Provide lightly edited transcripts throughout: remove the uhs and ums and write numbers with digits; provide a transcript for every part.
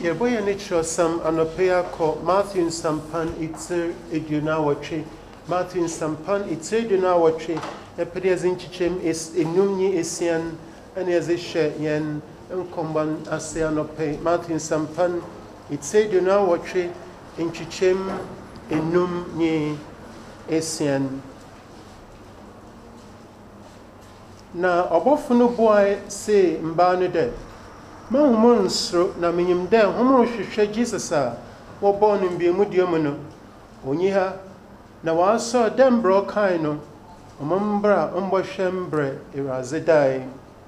Yɛbɔyɛ ne kyerɛsɛm anɔpɛ akɔ Matthew nsampan itir aduonu awɔtwe. Matthew nsampan itir aduonu awɔtwe. Yɛpɛ dɛ yɛdze nkyekyɛm enum ne esia ɛna yɛdze hyɛ yɛn nkɔmmɔ ase anɔpɛ. Matthew nsampan itir aduonu awɔtwe nkyekyɛm enum ne esia. Na ɔbɔfo no buae se mbaa no dɛ, mahomɔ nsoro na menyim dɛ homoro hwehwɛ Jesus a wɔbɔɔ no mbiemudua mu no onyi ha na wɔasɔ dɛ mbrɛ ɔkae no ɔma mbra ɔmbɔhwɛ mbrɛ Awurade dae.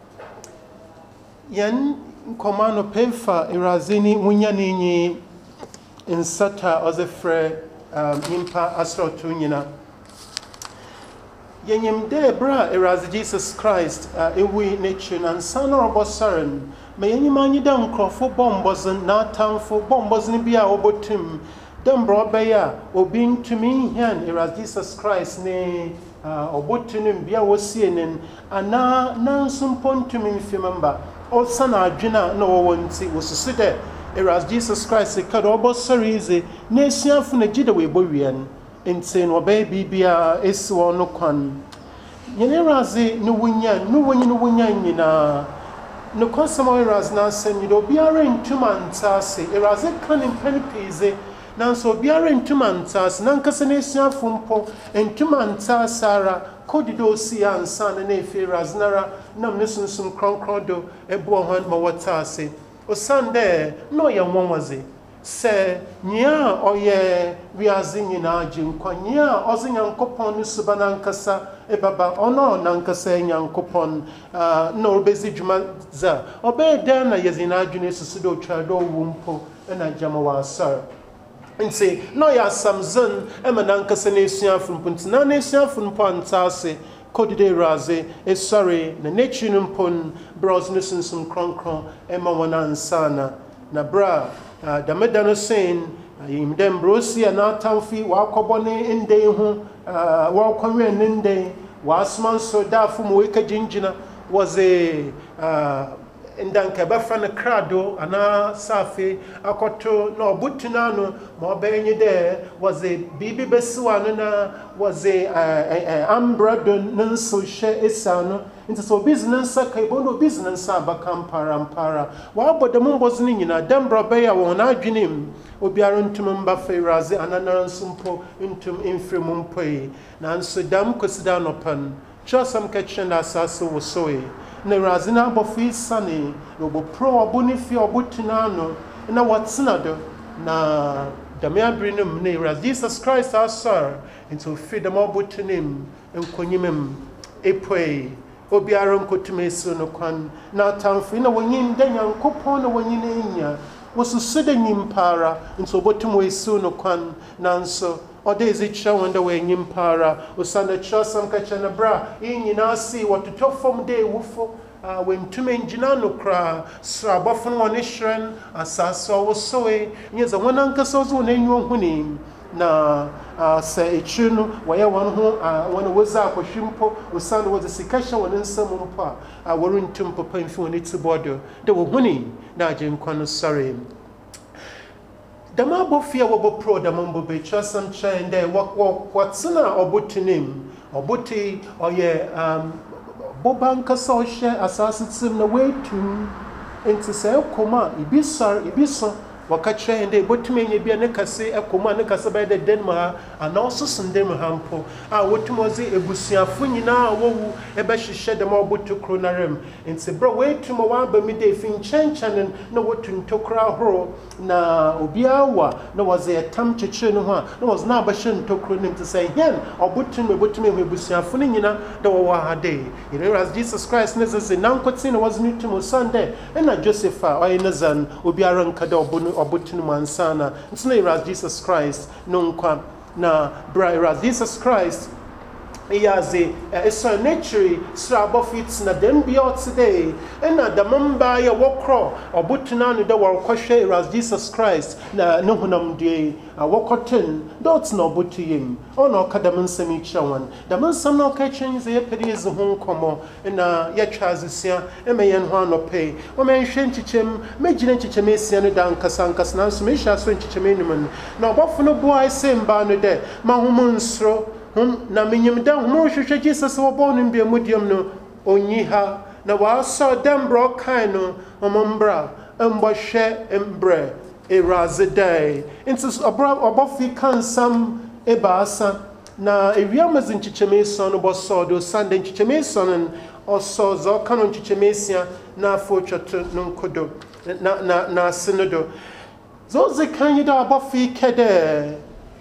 Yɛn nkɔmmɔ anɔpɛ fa Awurade ne wunyane nyi nsata ɔdze frɛ nyimpa asorɔto nyina. Yɛnyim dɛ berɛ a Awurade Jesus Christ ewui n'ekyir na nsa na ɔbɔsɔre no, ma yɛnyim anyi dɛ nkurɔfo bɔ mbɔdzen n'atamfo bɔ mbɔdzen bi a wɔbɔtum dɛ mbrɛ ɔbɛyɛ a obi ntumi nhian Awurade Jesus Christ ne ɔbɔtu no bia wɔsie ne anaa nanso mpo ntumi mfim mba ɔsa na adwene a na wɔwɔ nti wɔsusu dɛ Awurade Jesus Christ ka dɛ ɔbɔsɔre yize na esuafo no gye dɛ wɔebɔ wie no nti no ɔbɛyɛ biribiara esi wɔn no kwan. Yɛn Awurade ne wunya nyinaa ne kɔnsɛm a Awurade n'asɛm yi dɛ obiara ntum anta ase. Awurade ka ne mpɛn pii dze nanso obiara ntum anta ase nankasa n'esuafo mpo ntum anta ase ara kɔdi dɛ osi ansa na efi Awurade nara nam ne sunsum kronkron do ɛboɔ hɔn ma wɔta ase osiane dɛ na ɔyɛ nwɔnwɔdze. Sɛ nyia a ɔyɛ wiase nyinaa gye nkwa, nyia a ɔdze Nyankopɔn ne suba nankasa ɛbaba ɔno nankasa Nyankopɔn na ɔbɛdzi dwuma dza ɔbɛyɛ dɛn na yɛdze n'adwene susu dɛ ɔtwa dɛ ɔwu mpo ɛna gyama wɔ asɔre. Nti na ɔyɛ asamzen ɛma nankasa n'esuafo mpo nti na n'esuafo mpo anta ase kɔdi dɛ Awurade ɛsɔre na n'ekyir no mpo berɛ ɔdze ne sunsum kronkron ɛma wɔn ansana na berɛ a dameda no sen yɛnyim dɛ mbrɛ osi a n'atamfo wɔakɔbɔ ne ndɛn ho wɔrekɔwɛn ne ndɛn wɔasoma nso daafo ma wɔrekɛgyingyina wɔdze ndanka ɛbɛfa no krado anaa safe akɔto na ɔbotu no ano ma ɔbɛyɛ nye dɛ wɔdze biribi bɛsi wɔ ano na wɔdze ambrado ne nso hyɛ esi ano nti sɛ obi dze ne nsa ka ebɔ na obi dze ne nsa abaka mpara wɔabɔ dɛm mbɔdze no nyinaa dɛm berɛ ɔbɛyɛ a wɔn adwene mu obiara ntum mba fa Awurade ananara nso mpo ntum mfiri mu mpoe nanso dɛm kɔsi dɛ anɔpa no kyerɛsɛm ka kyerɛ dɛ asase wosoe na Awurade n'abɔfo yi sane na wɔbɛporo ɔbo ne fie ɔbotu no ano na wɔtena do na dɛm abere no mu na Awurade Jesus Christ asɔre nti ofiri dɛm ɔbotu no mu nkonyim mu epoe obiara nkotumi esi no kwan na atamfo na wɔnyim dɛ Nyankopɔn na wɔnyi no anya wɔsusu dɛ nyimpa ara nti obotum esi no kwan nanso ɔde ezi kyerɛ wɔn dɛ wɔyɛ nyimpa ara osiane kyerɛsɛm ka kyerɛ no berɛ a yɛn nyinaa si wɔtotɔ fam dɛ ewufo wɔntumi ngyina no koraa soro abɔfo no wɔ ne hyerɛn asase a wɔsoe nyɛ sɛ wɔn ankasa ɔdze wɔn anyiwa huni na sɛ ekyir no wɔyɛ wɔn ho wɔn wɔdze akɔhwe mpo osiane wɔdze sika hyɛ wɔn nsam mpo a wɔrentum papa mfi wɔn ti bɔdo dɛ wɔhuni na agye nkwa no sɔre. Dɛm abɔfo a wɔbɛporo dɛm mbɔbɛ kyerɛsɛm kyerɛn dɛ wɔtena ɔbotu no mu ɔbotu ɔyɛ boba nkasa ɔhyɛ asase tirim na wɔatum nti sɛ ɛkɔm a ebi sɔre ebi so wɔka kyerɛ dɛ ebotumi anya bi a ne kase ɛkɔm a ne kase bɛyɛ dɛ dan mu ha anaa ɔsoso dan mu ha mpo a wɔtum ɔdze ebusuafo nyinaa a wɔwu ɛbɛhyehyɛ dɛm ɔbotu koro no ara mu nti berɛ wɔatum a wɔaba mi dɛ efi nkyɛnkyɛn na wɔtu ntokuro ahorow na obiara wɔ na wɔdze ɛtam kyekyere no ho a na wɔdze no abɛhyɛ ntokuro no nti sɛ hɛn ɔbotu no ebotumi ehu ebusuafo no nyinaa dɛ wɔwɔ ha dɛ Awurade Jesus Christ ne dzedze nankote na wɔdze no tum osiane dɛ ɛna Joseph a ɔyɛ ne dza no obiara nka dɛ ɔbotu no mu ansana nti na Awurade Jesus Christ no nkwa na berɛ Awurade Jesus Christ yaze eso nature srabo fits na dem be out today na the member ya wokro obutuna no da workohwe Eras Jesus Christ na ne honam de wokoten dot na obutuyim ono kadam nsem ichrawan da mansam na okachin ze yepedi ze ho nkomo na ya twazisia emeyen ho anope o menhwe nchichem megine nchichem esia no da nkasa na so mehia so nchichem enum na obofo no boy semba no de mahomunsro na minyim da mo hwehwe Jesus wo bon mbia mudiam no onyiha na wa so dembro kan no omombra mbohwe embre erazedai intus obofi kan sam ebaasa na ewiamaz nchichemeso no boso do Sunday nchichemeso no oso zo kan nchichemesia na afotwato no nkodo na sinodo zo ze kan yida obofi kede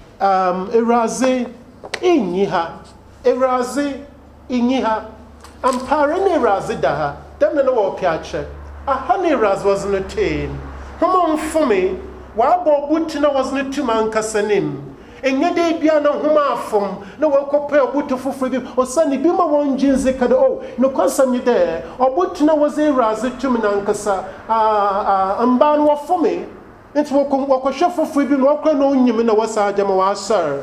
eraze inyiha Eraze inyiha ampare ne Eraze daha dem na wo piache aha ne Eraze was no teen homo mfome wa bo butina was no tuma nkasanim enye de bia na homa afom na wakopa obuto foforo bi osani bi ma won jinze kada o no konsam ni de obutina was Eraze tum na nkasa amban wo fome nti wakohwe foforo bi no wakra no nyim na wasa adama wa asar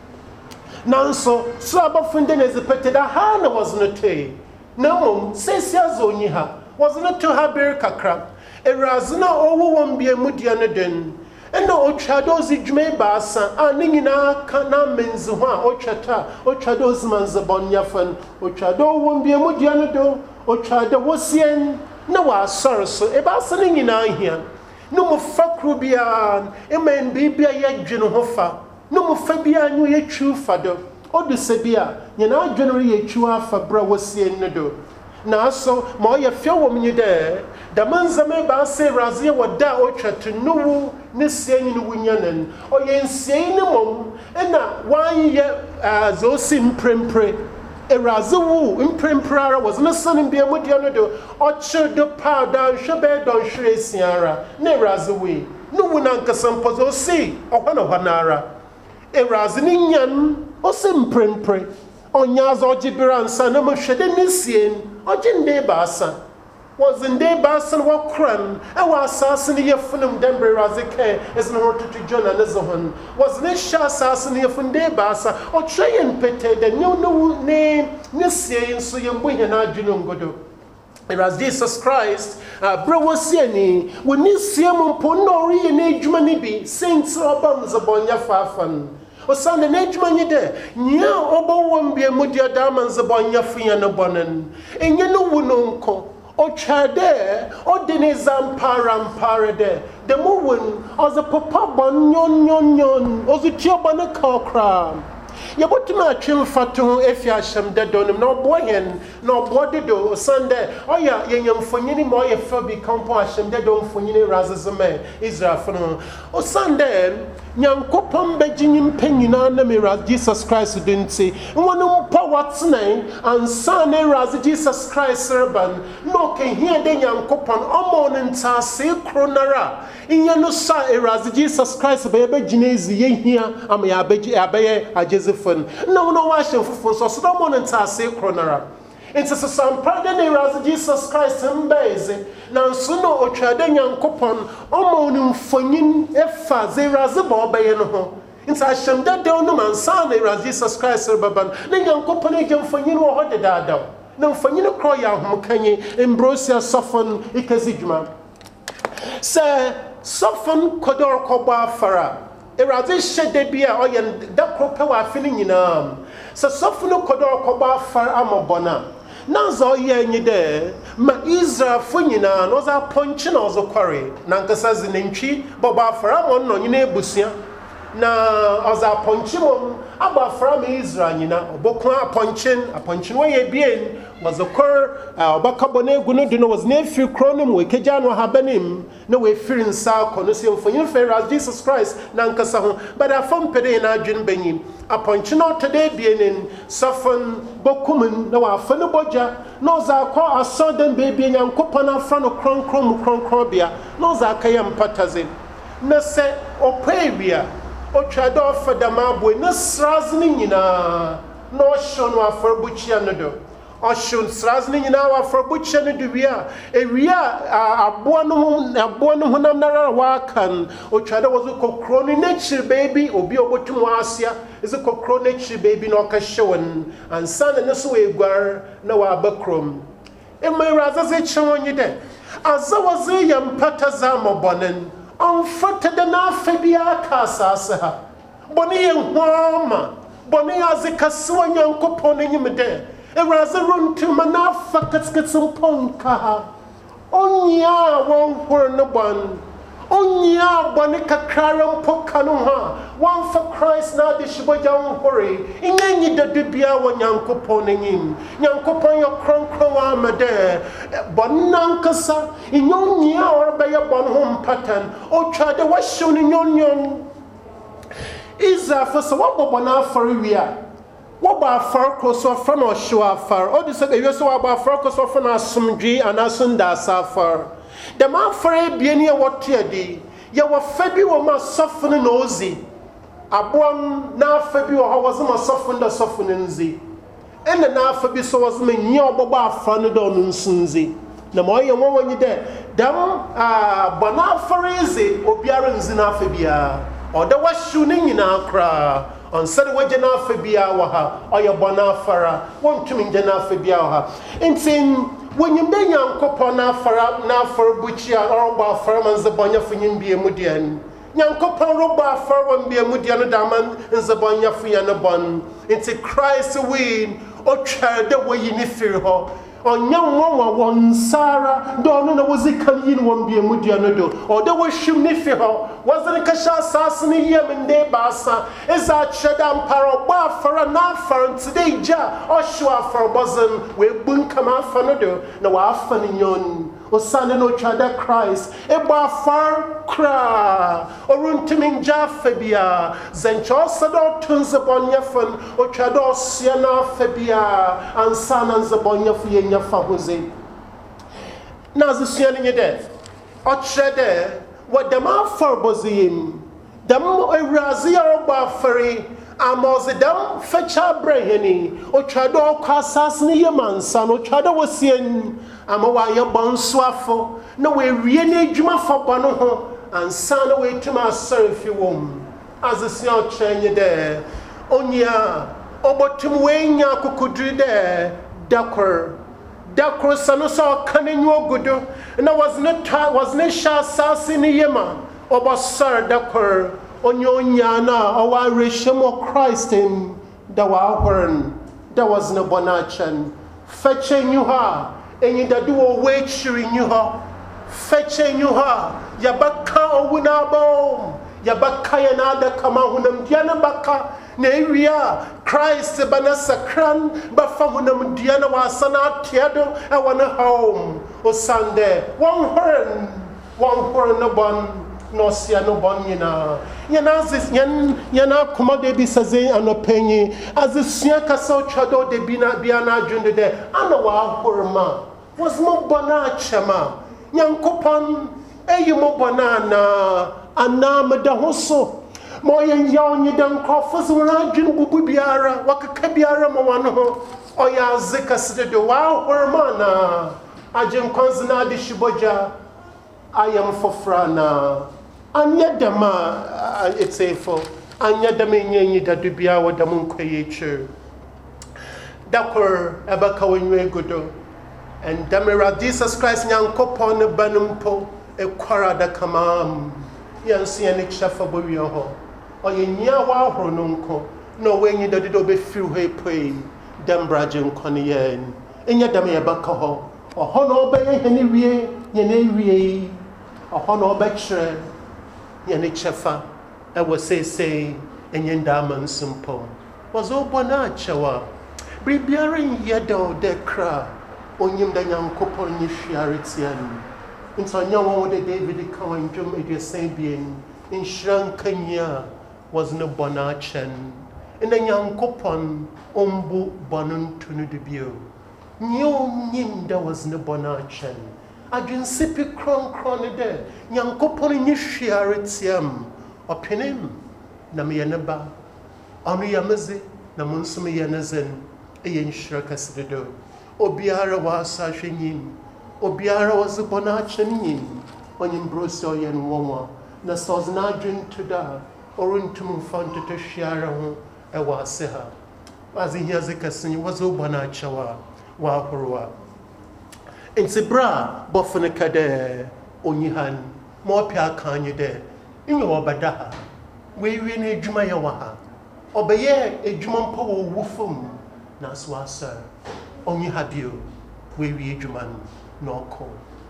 nanso so abafunde ne zepete da ha na was no te na mom sesia zo nyi ha was no to ha ber kakra Eraze na owo won bia mudia no den ena otwado zi dwuma baasa ani nyina kana menzi ho a otwado zi manze bonya fan otwado won bia mudia no do otwado wosien na wa asor so e baasa ni nyina ahia no mo fakru bia emen bibia ye dwene ho fa no mo fa bia nyu ye twu fado odu se bia nyina adwene ye twu afa bra wosien no do na so mo ye fie wo mnyi de da manzame ba se Eraze woda otwatu nuwu ne sien no wunyanen o ye nsien ne mom na wan ye zo sim prempre Eraze wu impremprara was no sanin bia mudia no do o chedo powder hwebe don hwere siara na Eraze wi nuwu na nkasam pozo si ohwana hwanara Eraze ni nyan o sim prempre onyaza ojibira nsa na mo hwede ne sien ojinde baasa was in day basan wa kran e wa assassin ye funum dembre Eraze ke is no to Jonah nazohon was ne sha assassin ye funde baasa o train pete de no ne sien so ye mbuhe na adwene ngodo Eras Jesus Christ bro wosiani woni siem mpo no ri ye na adwuma ni bi saints obam zabonya fafan osane na adwuma ni de nya obo won bia mudia da man zabonya fuya no bonen enye no wu no nko ochade odini zampara de the moving as a papa bon nyon ozu tioba na kakra yebotuma atwem fato efia hyem de donim na oboyen na obode do Sunday oya yenyamfonyini mo ye fa bi kampo ahyem de do mfonyini razezeme Israel fono o Sunday nyankopom beginim panyina na Eras Jesus Christ dinti wonu mpa watnen ansa na Eras Jesus Christ serban no ke hia de nyankopon omon ntase kronara inya no sa Eras Jesus Christ be beginazi ye hia am ya abaye ajezefon no wa hye fufun so so omon ntase kronara It's a sampada ne Eras Jesus Christ mbeze na nso no otwade nyankopon omonu mfonyin efa ze Eraze ba obeye no ho nti ahyem dade no mansa na Eras Jesus Christ baban ne nyankopon ege mfonyin wo ho dedada na mfonyin kro ya homkanye embrosia sofon ikazidwuma se sofon kodor koba fara Eraze shede bia oyen da kropa wa afini nyina se sofon kodor koba fara amobona Nazo ye nyide ma Israel funyina no za ponchi na ozo kware na nkasa zinentwi boba afra mo no nyina ebusia na oza ponchi mo aba afra ma Israel nyina obokun aponchin we ye bien was a kor obakabo na egu no do no was na fi kronom we keja no habanim na we firi nsa kono se mfonyin Eras Jesus Christ na nkasa ho but afom pede na adwin banyim aponchin no today bienin sofon bokumun na wa afano boja no za kwa asoden baby nyankopon afra no kronkron bia no za kayam patazin na se opebia otwado fadama boy na srazni nyina no show no afrobuchia no do oshun srazne nyina wa afrobuchia no do ewia aboa no honam nara wa kan otwade wozo kokro ni nature baby obi obotum asia is kokro nature baby no ka hyewen ansan ne so egwar na wa bakrom emiraza ze chonyi de azawaze yampata za mobonen onfata de na afebia ka asase ha boni ye hwama boni azikaswa nyankopon nyimde eraza runtu manafa katsketsum ponka onya won hor no bon onya boni kakraram pokano ha one for Christ na de shiboja won hore inyenyi de dubia won nyankopon nyim nyankopon yo kronkron wa mede bon nankasa inyonya orbe ye bon hom pattern o twade wa hyew ni nyonyon Isa for so what bona for wia what ba far koso for no show afar o de say we so ba far koso for na asumdwi anasunda safar the man for bia ne what adi ye wo fa bi wo ma sofo no ozi abon na fa bi wo ha wo ma sofo nda sofo nzi ene na fa bi so wo ma nyi obobo afa no do no nsunzi na mo ye wo wanyi de dam bona for izi obiara nzi na fa bia Oda washu ni nyina kra onsere waje na afebia wa ha oye bona afara wontumi nje na afebia wa ha ntin wonyimbe nyankopon na afara buchia orba afara manze bonya funyimbe emudian nyankopon roba afara wambe emudian da man nze bonya funya no bon nti Christ win o twade woyi ni firi ho onyanwa wonsara do no na wozika yin wambe emudian no do oda washim ni fi ho wasn't Kasha Sassani Yemende Basa, is that Shadam Paroba for a nafar today ja, or Shua for a bosom, we bunkama fanado, no afan yon, or Sunday no Chada Christ, Eba far cra, or Runtiming Japhobia, Zencho Sado Tuns upon Yafan, or Chado Siena Fabia, and San and Zabonya Fiena Fahuzi. Now the Siena your death, or Chede. What the man for bozim, the Razia Bafari, Amozidam, Fetcha Breheni, or Chado Casasni Yaman, son, or Chado was seen, Amawaya Bonswafo, no way really Juma for Bonoho, and son away to my serf you womb, as a small chain there, Onya, Obotumwenya Kukudri there, Ducker. Dakro sanoso kanenyo gudo na wasn't sha sasini yema obasar dakor onyonya na owa reshemo Christ in da wa horn da was no bonachan feche nyuha enyi dadu o wechiri nyuha feche nyuha yabaka owunabo yabaka yanada kama hunam diana baka na ewia Christ banasakran bafahunam diana wasana tiado I want home o Sunday one horn no bon no sia no bon yana zis yana komode bi saze anopenyi azisia kasa chado de biana junde de ana wa horma was mo bona chama nyankopon eyimo bona na anama da hoso Moyen young you don't coffers when I drink bubiara, wakabiara mawano, or ya zikas de wow, hermana. I jim consona de shiboja, I am for frana. And yet the ma, it's a for, and yet the many that do be our damunque. Dakor, Abaka when you go, and Damira Jesus Christ, young copon the banumpo, a quara da camam, yan see any chafa burio. Or ye near wa hronunko, no way you did obey through her pray, Dambrajum conien, in your dammy abacaho, or honor by any rea, yene or honor by tre, yene chefa, I will say, and yen daman simple. Was all bonachawa, Bribiarin yedo de cra, on yim the young couple in Shiaritian. In so young with the David Cohen, Jum, it is saying being in Shrankanya. Was no bonachan, and a young coupon ombu bonun tunu de bio. Nim there was no bonachan. I didn't sip a cron de, young coupon in Shiaritiam, or penim, Namianaba, Onuyamazi, na mo nso meyɛ ne zen ɛyɛ nhyira kɛse dodo obiara wɔ asahwɛ nyim obiara wɔ se bɔ n'akyɛ no nyim ɔnyim bro sɛ ɔyɛ no wɔnwa na sɛ ɔdze n'adwen to da ɔrentum mfa ntoto hwiara ho ɛwɔ ase ha adze hia dze kɛse nye wɔdze wobɔ n'akyɛw a wɔahorow a nti berɛ a bɔfo no ka dɛ ɔnyi ha no ma ɔpɛ aka nye dɛ nyɛ wɔbɛda ha wɔawie no adwuma yɛ wɔ ha ɔbɛyɛ adwuma mpa wɔ owu fam nanso wasɔre ɔnyi ha bio wɔawie adwuma no na ɔkɔ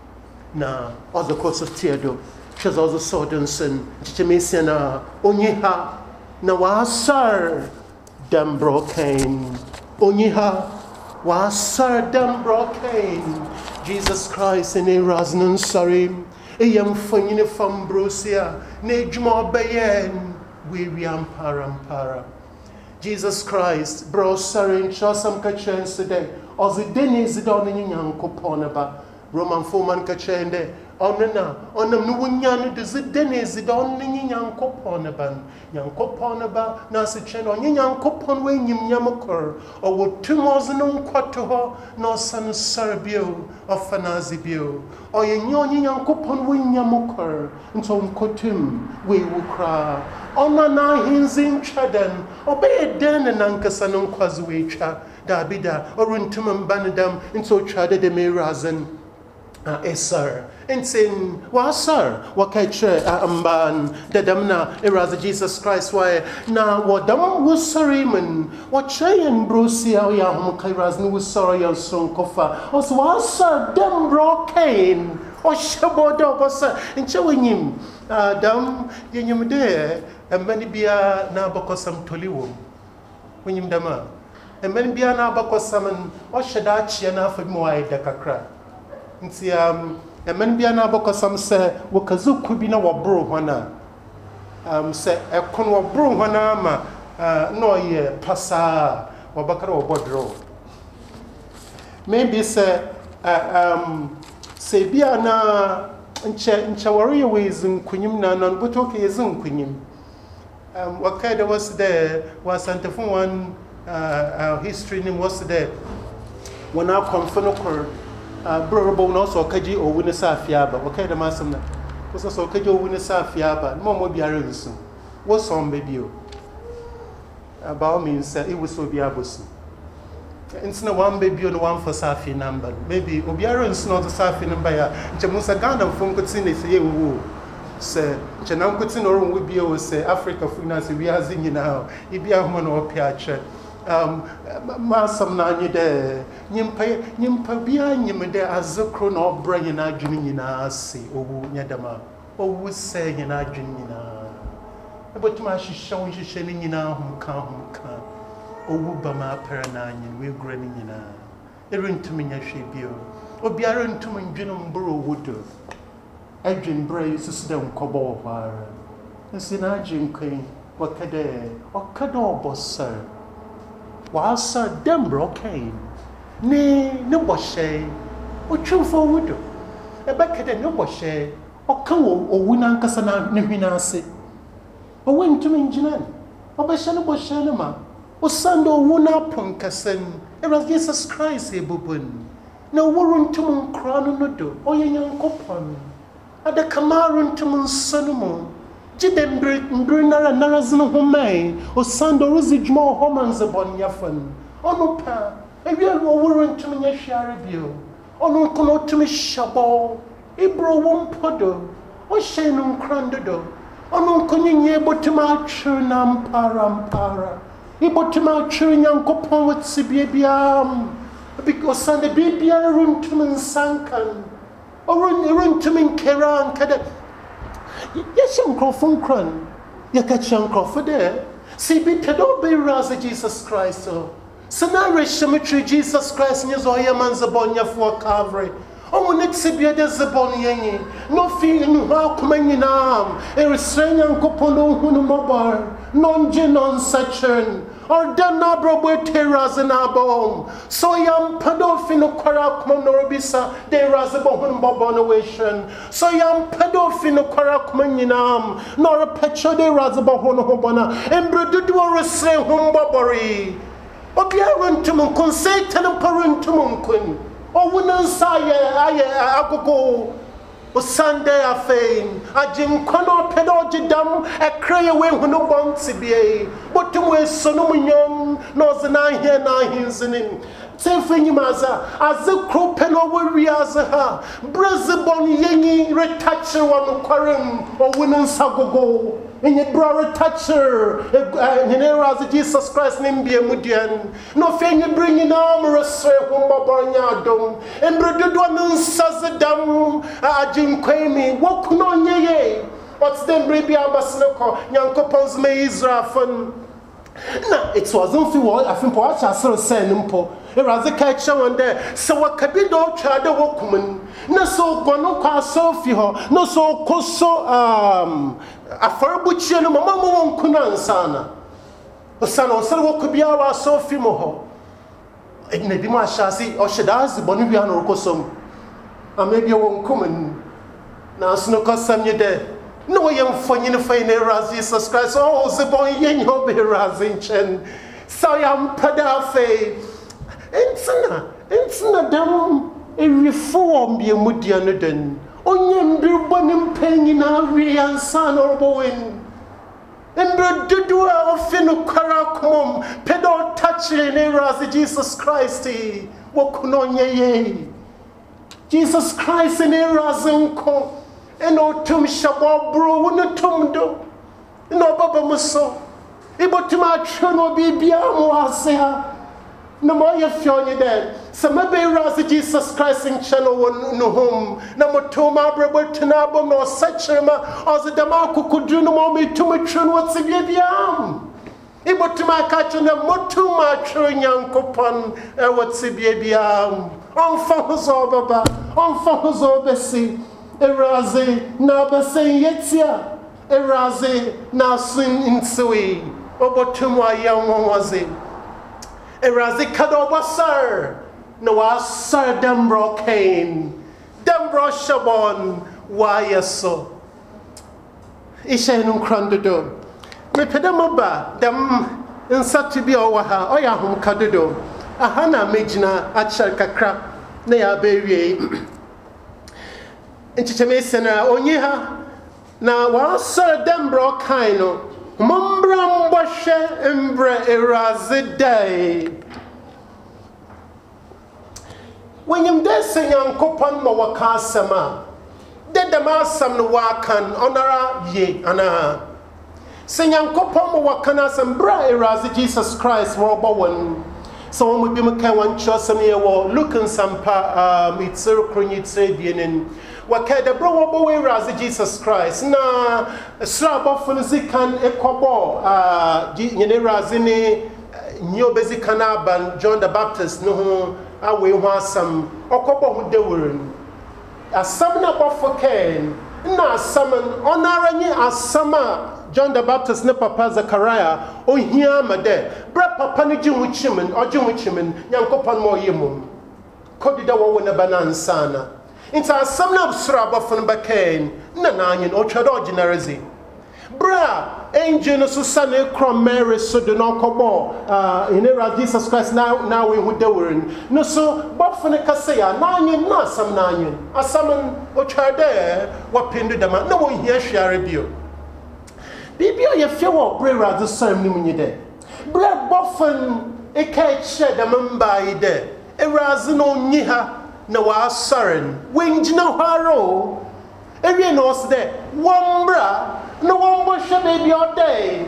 na ɔdze kɔ so teɛ do hwɛ sɛ ɔdze sɔɔ do nsɛn nkyekyɛmesia no a ɔnyi ha na wasɔre dɛm brɔkɛn ɔnyi ha wasɔre dɛm brɔkɛn Jesus Christ ne ras no nsɔre ɛyɛ mfanyini fam brosia na adwuma ɔbɛyɛ wɔawie ampara Jesus Christ bro sɔre nkyerɛsɛm ka kyerɛ nso dɛ ɔdze dene dzi dɛ ɔno nye Nyankopɔn ne ba Roman foman ka kyerɛ dɛ ɔno na ɔnam no wonya no de dzi dene dzi dɛ ɔno nye Nyankopɔn ne ba Nyankopɔn ne ba na ase kyerɛ no ɔnye Nyankopɔn wɔanyim nyam kor ɔwɔ tum ɔdze no nkɔto hɔ na ɔsan sɔre bio ɔfa n'adze bio ɔyɛ nye ɔnye Nyankopɔn wɔanyam kor nti ɔnkɔtum wɔewu koraa ɔno n'ahemdze ntwa dɛn ɔbɛyɛ dɛn ne nankasa no nkwadze wɔatwa daabi da ɔrentum mba ne dɛm nti ɔtwa dɛ dɛm awuradze ɛsɔre nti wɔasɔre wɔka kyerɛ mbaa dɛdɛm na awuradze Jesus Christ wɔayɛ na wɔdɛm wosɔre mu no wɔkyerɛ yɛn brosi a ɔyɛ ahomka awuradze no wosɔre yɛn soronkofa ɔsɛ wɔasɔre dɛm brɔkɛn ɔhyɛ bɔ dɛ ɔbɔsɛ nkyɛ wɔnyim dɛm yɛnyim dɛ mma no biara na abɔkɔsɛm tɔle wɔ mu wonyim dɛm a mma no biara na abɔkɔsɛm no ɔhyɛ da akyeɛ no afa bi ma wɔayɛ dɛ kakra nti mma no biara na abɔkɔsɛm sɛ wɔkadze ku bi na wɔboro hɔ no a sɛ ɛko no wɔboro hɔ no ama na ɔyɛ pasaa wɔbɛka dɛ wɔbɔ dorɔ maybe sɛ sɛ bia na nkyɛ wɔreyɛ wɔ yɛdze nkunyim na no bɛtɔ ka yɛdze nkunyim wɔkae dɛ wɔse dɛ wɔasantefo wɔn history nim wɔse dɛ wɔn akɔmfo no kor borɔbɔ na ɔsɛ ɔkagye owu ne sɛ afie aba wɔkae dɛm asɛm na wɔsɛ sɛ ɔkagye owu ne sɛ afie aba na ɔmmɔ biara nsu wɔsɔn ba bio by all means ɛwu sɛ obi abɔsu nti na wamba bio na wamfa sɛ afie namba no maybe obiara nsu na ɔde sɛ afie no mbaeɛ a nkyɛ mu sɛ Ghanafoɔ nkɔte ne sɛ yɛnwuo sɛ nkyɛ na nkɔte na ɔrenwo bio sɛ Africa fo no sɛ wiase nyinaa ebi ahoma na ɔpɛ akyerɛ maasɛm no anye dɛ nyimpa biara nyim dɛ adze koro na ɔbrɛ yɛn adwene nyinaa ase owu nyɛ dɛm a owu sɛ yɛn adwene nyinaa ɛbɛtumi ahyehyɛ wo nhyehyɛ no nyinaa homka owu ba ma apɛrɛ no anyen woegura no nyinaa ɛrentumi nyɛ hwɛ bio obiara ntumi ndwene mboro owu do adwen berɛ yi susu dɛ nkɔbɔ wɔ hɔ ara nsi na agye nkwan wɔka dɛ ɔka dɛ ɔbɔsɛr wɔasɔre dɛm brɔkɛn ne bɔhyɛ ɔtwemfo owu do ɛbɛka dɛ ne bɔhyɛ ɔka wɔ owu n'ankasa ne hwene ase ɔwɔ ntumi ngyina no ɔbɛhyɛ no bɔhyɛ no ma ɔsan dɛ owu no apon kɛsɛ no Awurade Jesus Christ ɛbobɔ no na owu rentum nkora no do ɔyɛ Nyankopɔn adakama rentum nsa no mu gye dɛ mbere nara dze no ho mae ɔsan dɛ ɔredzi dwuma wɔ hɔ ma ndzebɔneyɛfo no ɔno pɛ awia owu rentum nyɛ hweare bio ɔno nko na ɔtumi hyɛ bɔ ibro wo mpo do ɔhyɛ no nkora ndodo ɔno nko nyɛ bɔtumi atwere na mpara ibɔtumi atwere Nyankopɔn wɔ tebea biara mu ɔsan dɛ biribiara rentum nsanka no ɔrentumi nkɛra anka dɛ yɛhyɛ nkurɔfo nkora no yɛka kyerɛ nkurɔfo dɛ sɛ bi pɛ dɛ ɔbɛwura sɛ Jesus Christ sɛ na awerɛhyɛ me twere Jesus Christ nyɛ sɛ ɔyɛ ma nzebɔnyɛfoɔ Calvary ɔmo ne tebea dɛ zebɔ no yɛnyi na ɔfi nuhu akoma nyinaa ɛresrɛ Nyankopɔn na ɔhu no mmɔbɔre na ɔngye no nsakyerɛ no or dana brobo teras and abom. So yam pedofino kwarakman norobisa, de razabon bobonation. So yam pedofino kwarakman yinam, nor a pecho de razabon hobona, and brudu resre humbobori. Obiaran tumum consay tenum paruntumum quin. O wunan saya agogo. O Sunday a fame, a jim kono pedoji dam, a cray away when no bouncy be, but to way sonumion, no zana here na hinsin. Say Finimaza, as the crow peno we as her, Brazibon yengi retoucher one quarum, or winning sagogo. In your brother toucher, in era as Jesus Christ named be a mudian. No thing you bring in armorous dome, and Bruduan Sazadam, a Jim Quami, walk no ye. What's them baby Abasloko, Yankopons may Israfan. No, it wasn't for I think what I saw send po. It was a catcher one day, so what could be no child of woman. No so gono Sophie, no so coso a farbuchi no mamma won kunan sana. O sana o sel could be our Sophie moho. It may be my chassis or should ask the Bonivian or Cosom. And maybe you won't come in. Now, no custom you there. No young funny in the fine as Jesus Christ. Oh, the boy yen your be razing chen. So yam padafe. Insana dam a reform be a mudian den. Onion be bonim paying in our real son or bowen. And do a finu karakum, pedo touching as Jesus Christ. Wokunonya ye. Jesus Christ in Erazunko. And no tum shabo bro, no tum do. No baba muso. Ibo to my channel be biamo. No more you feel you there. Some may be Jesus Christ in channel one no home. No more to my brother to nabo no such a as the Damaku could do no more me to my channel what's a babyam. Ibo to my catch and a more too much young coupon what's a babyam. On phones over, on phones over, see. Eraze na besen yetia eraze na sin insui obotumwa yamwaze eraze kadobasar no asar dembro kain dembro shabon wayeso ishe nun krandodo me pedamoba dem insati bi owaha oya hum kadodo ahana mejina achar kakra na ya bewie Inchichemesena onyeha na wasar dembro kaino mumbra mboshe embre erazidai when yim desen yankopon ma wakasama dedamasam no wakan onara ye ana senyankopon ma wakana sambra erazi Jesus Christ robawon. So when we be making one choice, we look in some it's a crony Waka the bro boy raz Jesus Christ na srabo funzikan ekobo yene razini nyo bezikana ban John the Baptist no awe ho asam okobo hu dewurin asam na bofoken na asam onaranyi asama John the Baptist ne papa Zachariah ohia made bra papa ne jihu chimen ojihu chimen nyankopon mo yemum kodida wo ne banansana Inta some na sraba fun bakain na nanyin o twado generezi bra angel no susane krom Mary so do no kobo in era Jesus Christ now we hu dewurin no so bofune kase ya nanyin na asam nanyin asam o twade wa pindu dama na wo hia hwiare bio bibio ye fie wo bra the sam ni munyi de bra bofun e ka che da mba ide erazi no nyiha na wasaren wenjina haro ewie no os de wombra no wombo shebe bi odai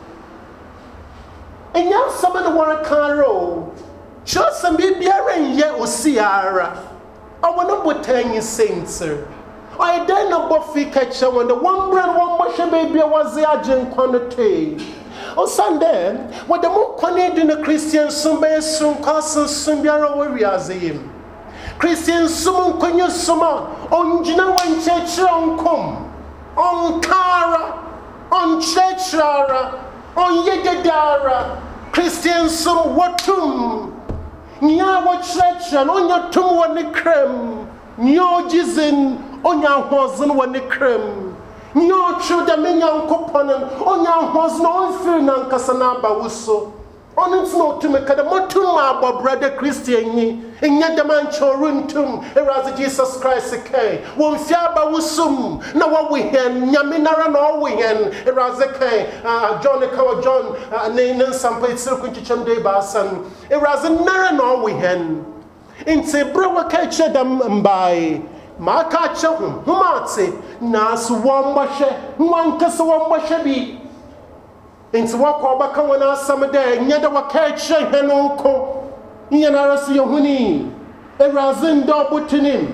enya sama no wara karo chosa bibiara nye osiara awono botanyi sensor I then no bofi catch when the wombra wombo shebe bi wazi agen kwanote o Sunday when the mo kwane in the Christian sumbe sun kasan sumbiara we azim Christian sumun konyo suma onjina wancheche onkom onkara onchechara onyegedara Christians watum nya wachrecha onya tum woni krem nyo jizin onya hozin woni krem nyo chuda menya nkoponen onya hozin onfir na nkasana ba wuso onits no to me kada motum abo brother Christian ni enya daman choruntum erazi Jesus Christ kai won fia ba wusum na wo hen nyaminara na wo hen erazi kai John ne sampa itsil kunchichem de basan erazi nara na wo hen inte bro ka chedam mbai ma ka chehum humate nas wombashe wankasa wombashe bi into what call back on us some day, yet a catch and uncle. Yanarasi Yohuni, a razin dog with him.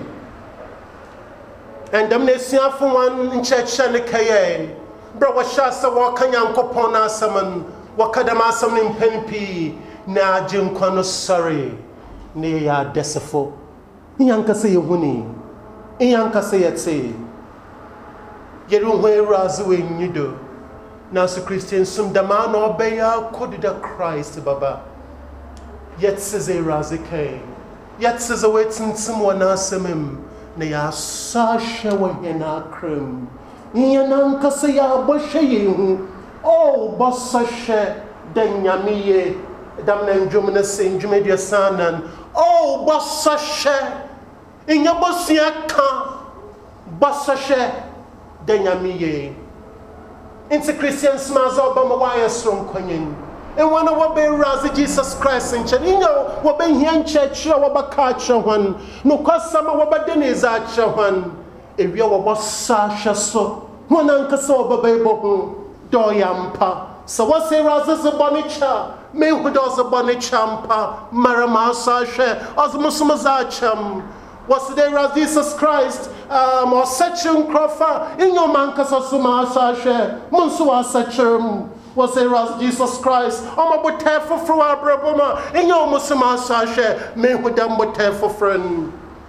And Damnesia for one in church and the Kaye. Bro was Shasta walking uncle upon us summon, Wakadamasam in Penpi, na Jim Conos sorry, near Desafo. Yanka say Yohuni, Yanka say at say. Yerun where Razu in you do. Now, so Christians, some demand obey our Kodida Christ, Baba. Yet says a razike. Yet says a waiting someone asamim. They are Sasha when a crim. Yananka say a boshe. Oh, Bossashe, Denyamiye, Damnan Jumana Saint Jumedia Sanan. Oh, Bossashe, in your Bossiaka, Bossashe, Denyamiye. Into Christians mazo ba mawaya strong kwenyin and one of be razi Jesus Christ in church what be here in church what ba kacha one no kwasama what ba deniza cha one e wi what sasha so one anka so ba bebo hu do yampa so what say razi ze bonicha me hu do ze bonicha mpa marama sasha as muslimaza cham was there as Jesus Christ or searching crofa in your mankas of suma sasha munsua searchum was there as Jesus Christ I'm a buteful for our braboma in your musuma sasha me who dam buteful friend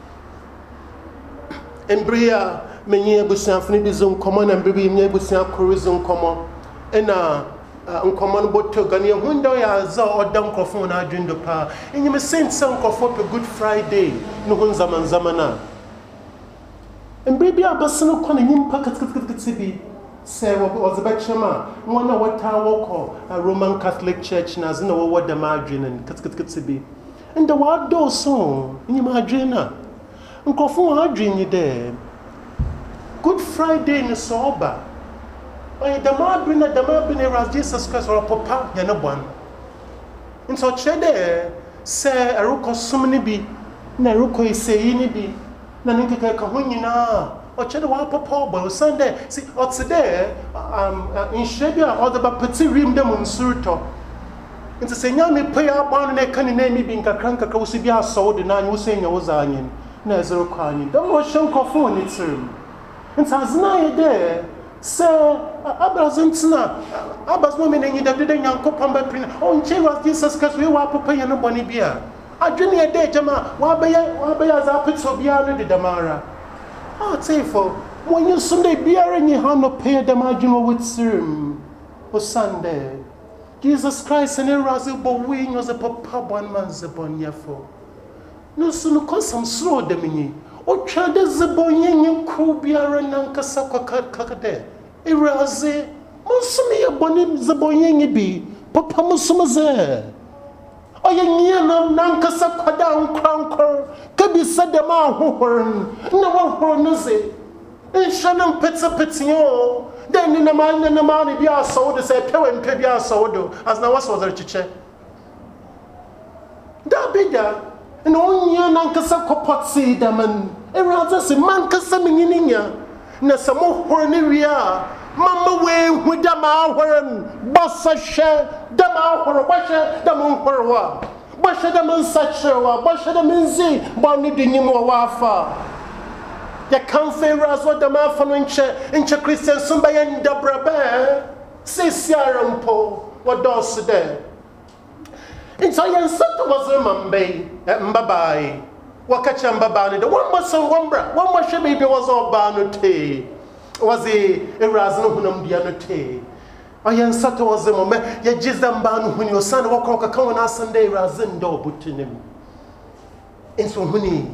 in Bria many busan finibizum common and baby nebusan tourism common and uncommon boto gani hundo ya za odam krofo na adwindo pa enyim sent some krofo pe Good Friday no hun zamana embre bia basno kwana nyimpa katkatkatbi say was about chama one what woko a Roman Catholic Church na zina wo da madwin and katkatkatbi and the word do so enyim adwina krofo adwin ni de Good Friday ni soba the Mabina ras Jesus Christ or Papa Yanabon. And so Chede say a ruko sumni bi, Naruko is saying be, Nanika Kahunina, or Chede wa Papa, but Sunday, see, or today, in Shebia or the Bapati Rim dem Unsurto. And to say, Yami pay up one and I can name me being a cranka Kosibia sold and I was saying I was onion, Nazaro Kani. Don't watch Shanko phone it's room. And so as now there. So, Abrazuntina, Abas woman, and you didn't yanko pamba print. Oh, was Jesus because we were preparing no bonny beer. I junior day, Jama, Wabayas up it so beyond the Damara. I'd say for when you Sunday beer and you have no pay the marginal with serum for Sunday. Jesus Christ and Erasil Bowing was a papa 1 month upon your for. No sooner cause some slow demini. O chade zeboyen ku biara nankasa kakade iraze musumi ya boni zeboyen bi papa musumaze oyenye nankasa kwada nkranko kabi sadema hohorn na wohor noze nshanam petio den ni na man bi aso de se pewe mpe bi aso do as na was other chiche da bida and only nankasa kopotsi daman eraza se mankasa mininya na samo horni ria mama we hudama horan bossa she dama hor washe dama horwa bashe dama sachewa bashe dama nzi bani dinyimo wafa ya kanfe razo dama fano inche Christian sumba yenda brabe se siarampo wados de insa yansatu wazemambe mbabai wakacha mbabani the one was baby was all banuti was a razno hunam dianote Ayan sato wazemo me ye jizamba no huni osana wakroka kan wana Sunday razin do butunim. Inso huni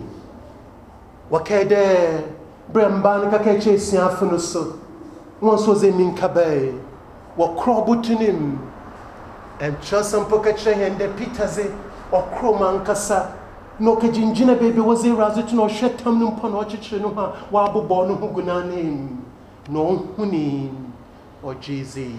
wakede bremban ka keche siafunu so. Wonso zemin kabe wakro butunim. And chasam pokache hende pitaze okro mankasa no kejinjina baby wazi razitu no shetam num pono chichire no ha wa bobo no hugunanim no huni o jizi.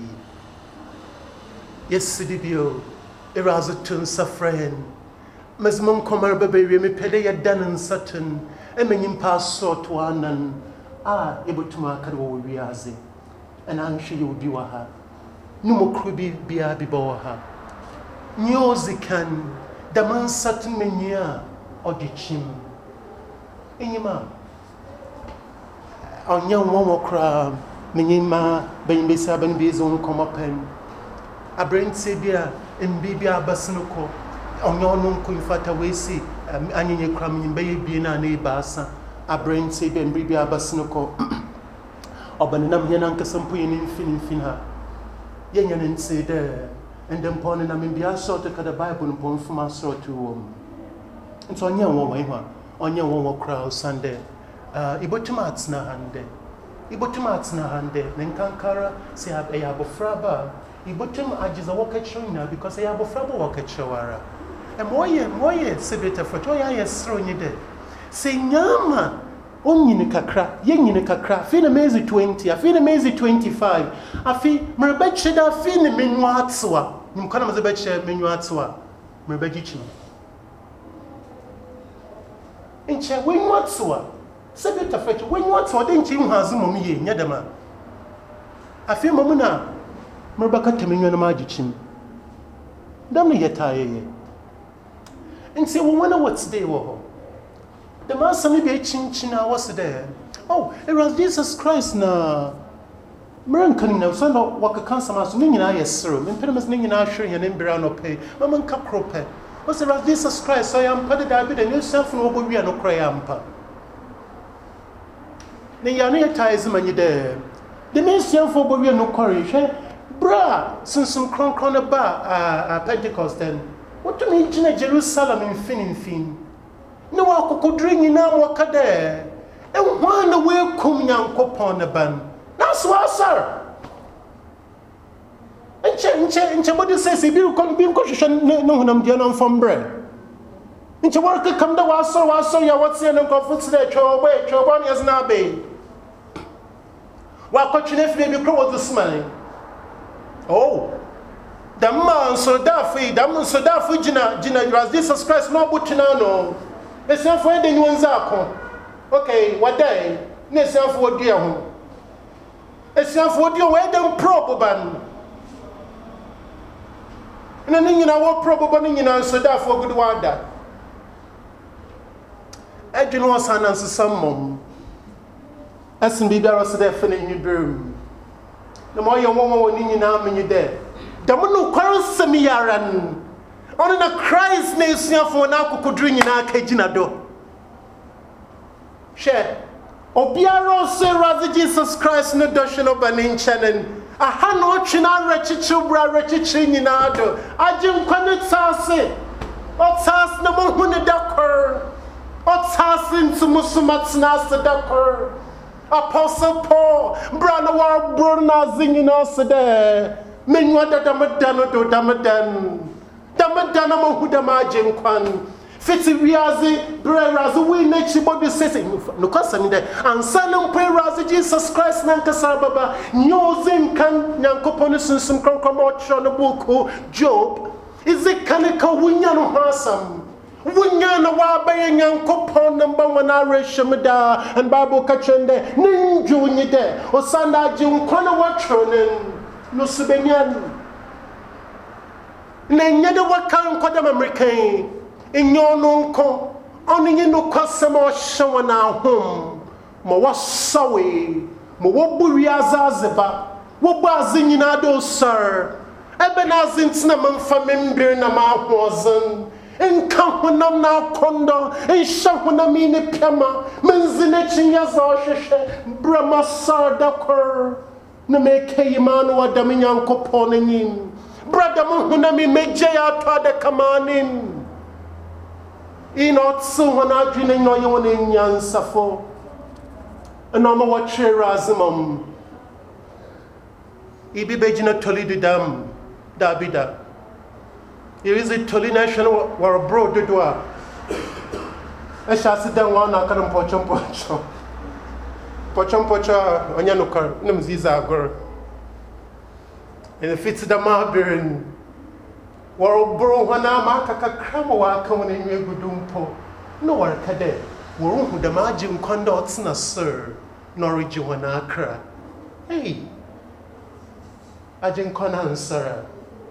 Yes, Sidibio, Erazatun Safrain, Mesmon Comar Baby, me Pedea Danan Sutton, Emenim Passo to Anan, able to mark a Riazi, and I'm sure you will be waha. No more Krubi Bia Biboha. Nyozikan, the man Sutton Menia, or the chim. Inima on young one more crab, Minima, Ben Bisaban Bizon come up and a brain sabia in Bibia Basinuko, on your non confata wesi, Annie cramming in baby and a neighbor, a brain sabia and Bibia Basinuko, or Bananam Yananka Sampuin in Finha. Yan and say there, and then pon and I mean, be a sort of the Bible and pon from us or two. And so on your one more crowd Sunday. Ibotumats na hande. Ibotumats na hande. Nenkankara, say a yabofraba. Ibotum ajiza wakachona because I have a frabo wakachawara. And moye, Sibita for Toya, yes, thrown you dead. Say, Yama, only kakra, yen kakra, feel amazing 20, I feel amazing 25. I feel Merbetcheda, feel the minuatsua. You can't have the betcha minuatsua. Merbegichino. And che, when watsua. Sibita fetch, when watsua, didn't you have some me, Yadama? I feel Mamuna. Merbaka Tamingan Magichim. Damn yetaye. And say, well, when what's there? The master may be a chinchina was there. Oh, it was Jesus Christ na. Merankan now, so no waka cancer master, Ning I serum, and Penimus Ning and Asher and Embrano pay, Maman Caprope. Was it was Jesus Christ? I am Paddy David and yourself no we are no crayampa. Nayania ties him and you there. The Messiah for we are no courage, eh? Bra, since some cron about Pentecost then. What do you mean, Jerusalem in fin? No one could drink in our walker there. And one away come young upon the ban. That's what, sir. And somebody says, if you come being cautious, no, I'm dealing from bread. And your worker come to us, so I saw you what's in the comforts there, Chobani as Nabe. While coaching if they grow this money. Oh, the man so daffy, Gina, Jesus Christ, no butinano. It's not for any one's apple. Okay, what day? It's not for dear. It's not for dear, where them probable. And then you know what probable, you know, so that for good water. I do not answer some mom. As in be there, so they're filling your room. The more your woman will need now when you're there. The more no quarrel semi-yaran. On the Christ nation for now could drink in our cajinado. Share. Obiaro say rather Jesus Christ no doshin of an inchanen. A hand china rechibra rechichin in ado. I jim quanet sase. What's us no more when the ducker? What's us into Musumats nasa ducker? Apostle Paul, Brother War Bruna singing us there. Meanwhile, Damadan Hudamajin Kwan. Fitzy Riazi, Brerazi, we nature body says, no custom there. And Sanam Perazi, Jesus Christ, Nankasababa, Nyozin can Yankoponis, some Concomotion, the book, Job. Is it Kanaka Winyan Hassam? Winyana wa bayang yang kopon number one Arishamada and Babu Kachende, Ninju in de, or Sanda Jim Kona Watchonin, no Subenian. Nanyada Wakan Kodam American, in your nonco, only in no custom or show now home. Mawasawi, Mawaburiazazeba, Wabazin in Ado, sir. Ebenazin Snaman Famimber Nama wasn't. In Kampanam now condo, in Shapunamini Pema, Menzinechin Yazoshe, Brahma Sardakor, na meke imanu wa dami nyankopon enyim brada mo huna mi meje ya to ade kamanin inotsu wana adwene no ye wona nyansafo na ma wa twere azimam ibi bejina tolidi dam dabida here is a toli national war abroad doa e sha sidan wa na karam pochom onya no kar nim ziza agor in the fits da ma birin war bro wana ma kakakra ma wa kan wona nwe gudumpo no war kade woru hu da ma jim konda otsna sir noriji wana akra hey ajin kona ansara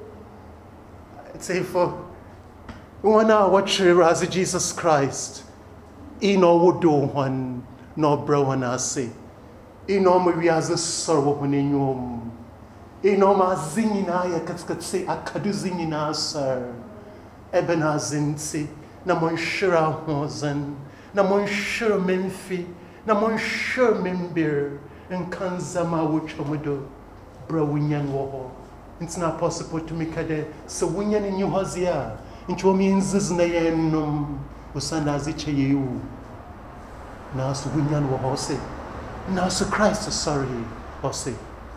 say for wana watch as Jesus Christ ino wodo one no bro wana say ino mo wi as sorrow honenyom ino ma zinina ya katskatse akadu zinina sir eben azinti na mon shira hozen na mon shira memfi na mon shira membir en kanzama wuchomodo bro winyan wo it's not possible to make a so winyan in you hozia into means na yenum usanda ziche you na so winyan wo hose na so Christ sorry hose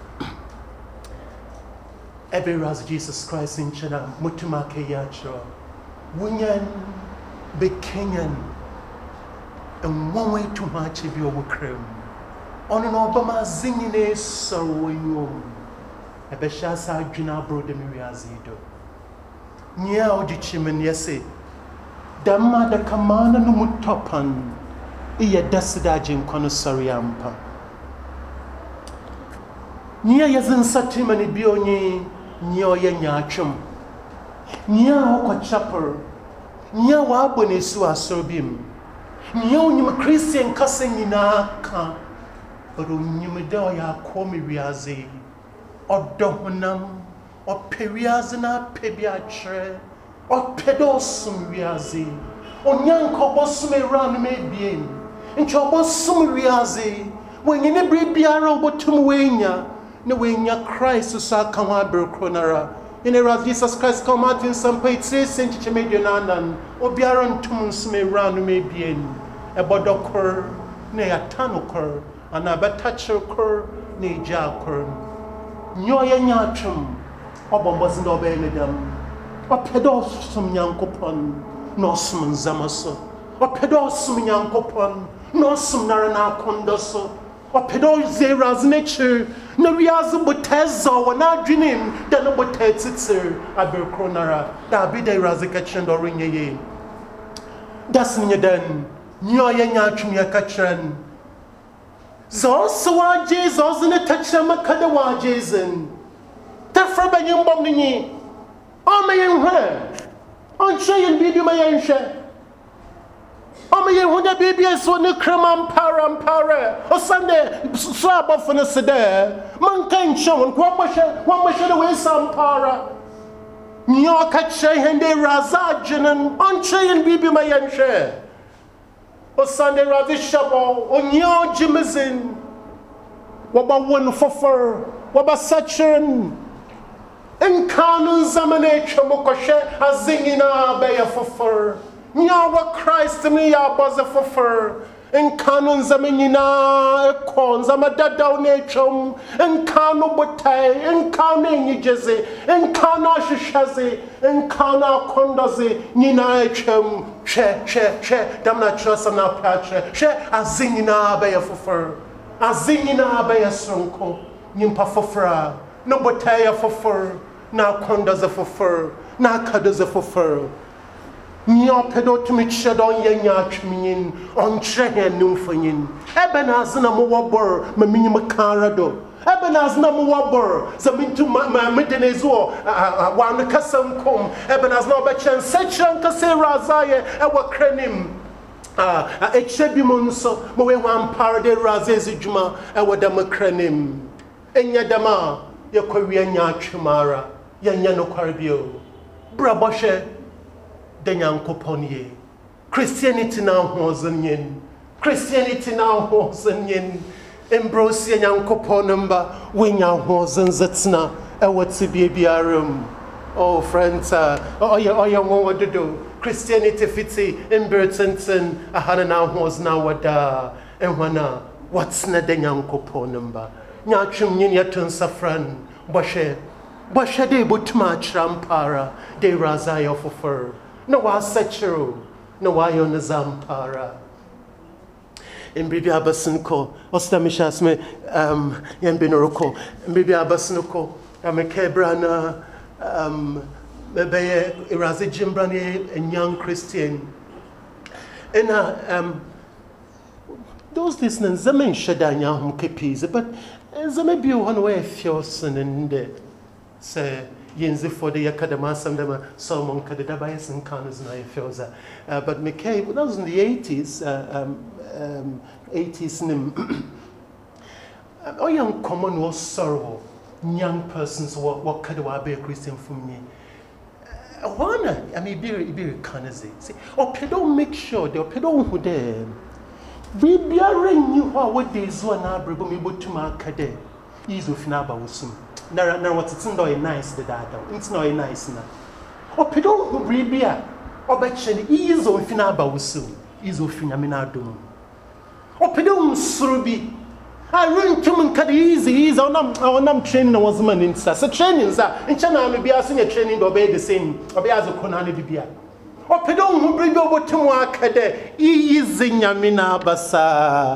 every raz Jesus Christ in chana mutuma ke yacho winyan be kenyan and one way too much if you were crem on an obama zingine so you ebesha sa adwina bro de mi wiazido nya odi chimen yese damma da kamana no mutopan iya dasida jin kono soriampa nya yazin satimani bionyi nya oye nyaatwem nya okwa chapel nya wa abone su asobim nya onyim Christian kase nyina ka odo nyim da ya komi wiazi odohunam operiaze na pebiatre opedosum wiaze onyanko bosum eran mebien nti obosum wiaze wenyine bribiara obotum wenya ne wenya Christ so aka ho aberkronara in era Jesus Christ come out in some page say sent chemedianan obiara ntum nsum eran mebien ebodokor ne atanokor ana betachokor ne jakor nyoya nyatwem obombozi ndo be nedam opedosum nyankopon no sum nzamaso opedosum nyankopon no sum narana kondoso opedoze raznechu no wiazu botezo wana adwinim da no botetitser aberkronara da bi de razika chendo rinyeye das nyedan nyoya nyatwem yakachran so wa Jesus ne tachama kada wa Jesus tafra banyum bom ni o mayen hwe on cheyen bibi mayen hwe o mayen hoda bibi so ne kramam para o sande so abofo ne sede man kan chon ko boshe de we sam para nyo ka che hende raza jenen on cheyen bibi mayen hwe o Sunday razi shabo o nyo jimizin waba won fofor waba sachin in kanun zamane chomokoshe azingina be ya fofor nyo wa Christ mi ya boze fofor in kanun zamenina ekon zamadada ne chom in kanu botai in kanu nyijeze in kana shishaze in kana kondaze nina echem she damna trust na patre she azingina be ya fofor azingina be ya sonko nyimpa fofora no botai ya fofor na kondaze fofor na kadaze fofor nyo pedo tumi chedon yenya twmin on trehe numfanyin ebenaz na mo wobor mamini makarado ebenaz na mo wobor zamintu medenezo wan kasam kom ebenaz na obechen sechan kase razaye ewa krenim echebi monso mo we wan parade razezi djuma ewa da makrenim enya dama yakwawi nya twimara yenya no kwarbio braboshe Denyankoponye. Christianity now was yen. Christianity now was yen. embrace Yankopon number when your horses zetsna, and what's a baby room. Oh, friends, oh, you want to do Christianity fitzy in Burtonson, a hundred now was now what and what's not the Yankopon number. Nyachum Yatun Safran, Boshe de Butma Trampara, de Razaya for fur. No, I setchero, no, I on the Zampara. In Bibi Abasunko, Ostamishas me, Yambinoroko, and Bibi Abasunko, Amakebrana, Maybe Erazi Jimbrani, a young Christian. And those listeners, Zaman Shadanya hum kepis, but Zamabi one way Fioson and the say Yenzi for the Academa, some them Solomon Kadabayas and Kanas and I Fioza. But McKay, that was in the 80s, 80s. Oh, young common was sorrow. Young persons what could I be a Christian for me? I mean, be a canazy. See, or don't make sure the pedal who there. We be a ring you what days one abri able to mark a day. Ease of Naba was soon. Now, what's it's not nice, the data. It's not nice now. Or pedal who be a or betchen ease of Finaba was soon. Ease of Finaminadum. Or pedal Surubi. I run to me easy on training was man in so training sir in China may be asking a training to obey the same obey as a Konani Bibia. Or pedon who bring over to Mwakade easy Yamina Basa.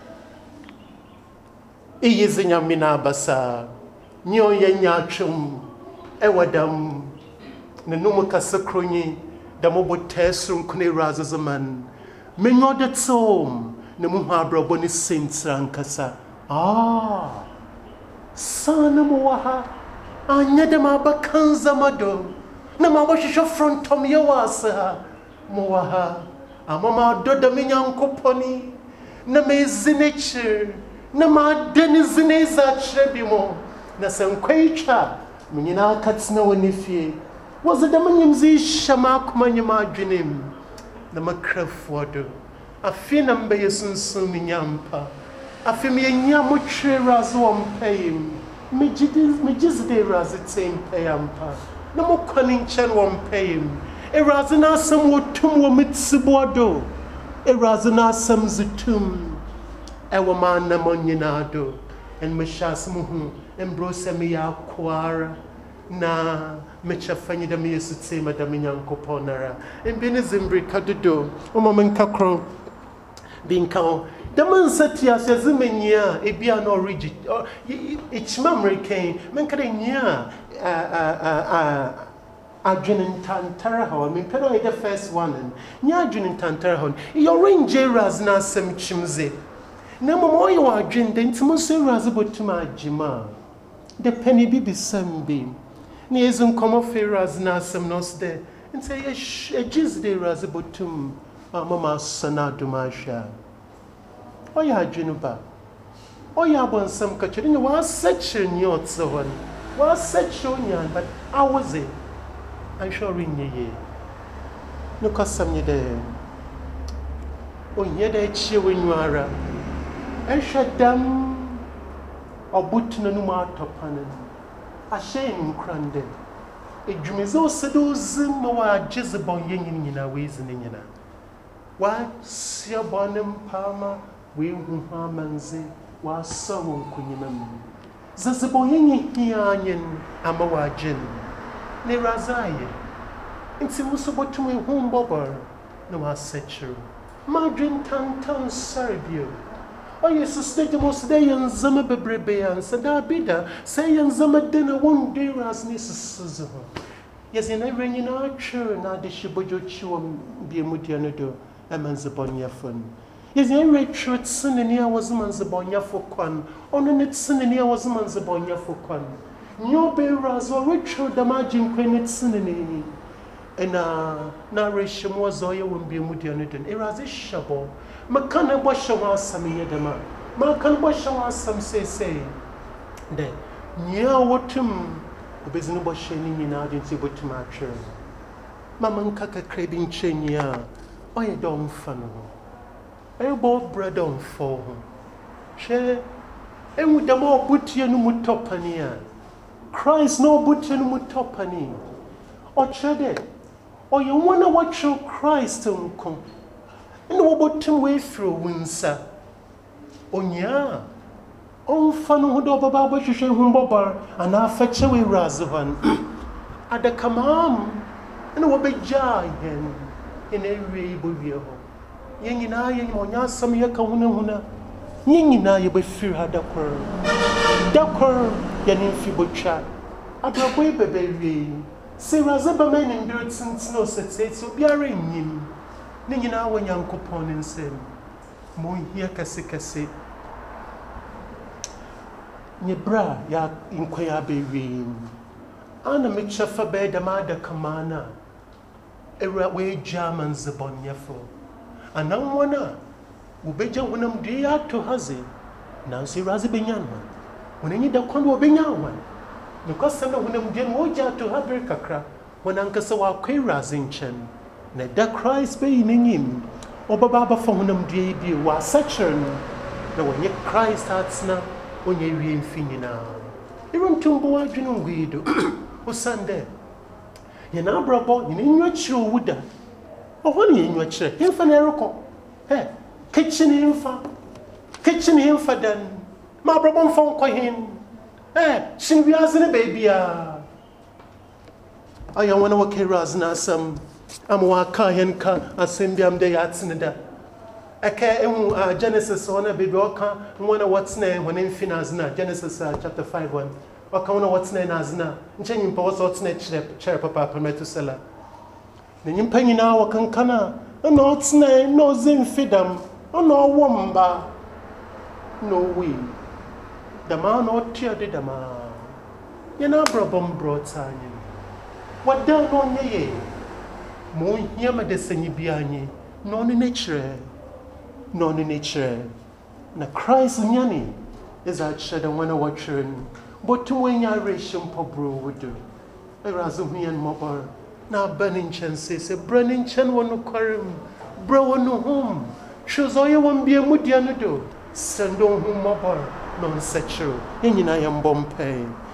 Easy Yamina Basa. Nyo Yanyachum Ewadam Nenumaka Sakroni, the mobile tesrum Kune Razaman. Menyo that home. Nemuhabra boni saints rankasa. Sana muwaha. Anyedema bakanza mado. Namawashisho frontom yawasa. Muwaha. Amama doda minyankoponi. Name zineche. Nama deni zineza chrebimo. Nasenkwecha. Minyina katsina wanifie. Wazadamanyimzi shama kumanyima junim. Namakrefwado. I feel number yes and soon in Yampa. I feel me in Yamutre Razon payim. Me just de razit payampa. No more cunning chan one payim. A razana some would tum wo mitsibuado. A razana some zitum. Ewa man namonyanado. And Meshas muhu. Embrose me ya quara. Na mecha fanyi da me yesutse madame Yankoponara. And Benizimbri kadudo. O moment kakro. Being cow, the man said to us as a mania, a be no rigid, or each memory came, Mancadenia, Adrian and Tantarahon, mean, Pedro, the first one, and Yadrin and Tantarahon, your range ras na some chimze. No more you are dreamed, then to Monsieur Razabot to my Jima. The penny be some beam. Near some common ras na some nos there, and say a jizz de Razabotum. Mama Sana Dumasha. Oh, ya Junuba. Oh, ya want some catching was such a new one. Was such a young, but how was it? I'm sure in ye. No custom ye there. Oh, yet a cheer when you are. I shut them or boot no more topanen. A shame cranded. A jumizo seducing no Jezebel yin in a ways in Yana. Why, Sia Bonham Palmer, we who harmanzi, was so kunimum. Zazaboying Hianian, Amawajin, Nerazaye. It's impossible to me whom bobber, no, I said true. Margin Tantan Serbio. Oh, yes, state the most day and Zamabebeans, and our bidder, say and Zama dinner one day as Nissus. Yes, in every in our churn, now the Shibojo Chum be a mutianado. Emanzabonia fun. Yes, I read short son and here was Manzabonia for Quan. On an it's son and here was Manzabonia for Quan. No bearers or Richard the margin queen it's son and narration was Zoya won't be a mutianid. Eras is shabo. Macana washawa some yedama. Macan washawa some say. Then, near what him, the business was shining in agency but to my churn. Mamman kaka craving chenia. I don't funnel. I bought bread on for him. Share. Emu damo buti no mutopania. Christ no buti no mutopani. Ochede. O you wanna watch your Christ unko. And what bottom way through winsa. Onya. On fanu hudo baba bashishe humbobar and I fetch away razavan. At the command. And what be jai hen in every buvio. Yingina yin monya some yakahuna. Yingina you be fear had a quarrel. Dakor yanin fibucha. Adraboy baby. Say Razaba men in dirt since no set so be a ring him. Ningina when young coupon and say, Moon here cassicassi. Ye bra ya inquire baby. Anna mixture for bed a mother commander. A way Germans the bonyefo. And now one Ubeja winum dear to Hazi. Now see Razibinyanman. When any da condo binyawan. Because some of them didn't moja to have kakra when Uncle Sawa Queras in Chen. Ne da Christ be in him. Or Baba for them be was such a no. When you Christ hearts now, when you re infinina. Even Tumbo Adjunum Guido. O Sunday. You now brabo in your chill wood. Or one in your chair. Infanerico. Hey, kitchen infa. Kitchen infa then. My brabon phone coin. Eh, she has a baby. I want to work here as Nasam. I'm waka henka, Asimbiam de Yatsnida. I can't Genesis on a baby oka, one of what's name when in Finazna, Genesis chapter 5 1. Oka one of what's name as na, and changing powers what's net chair papa permit to sell. The impany now can kana, and what's name, no zin fidam, or no womba. No way. The man or tear did the man. You know, brabum brought signing. What down on ye? Moon yama de senibiani, non in nature. Non in nature. Na Christ nyani is that shed and one watching. But to when your ration pobro would do. Erasumi and mobber. Now burning chen says a burning chen one no quarrim. Bro no home. Shows all you won't be a mudiano do. Send on whom mobber. Non-sexual, and I am Bombay.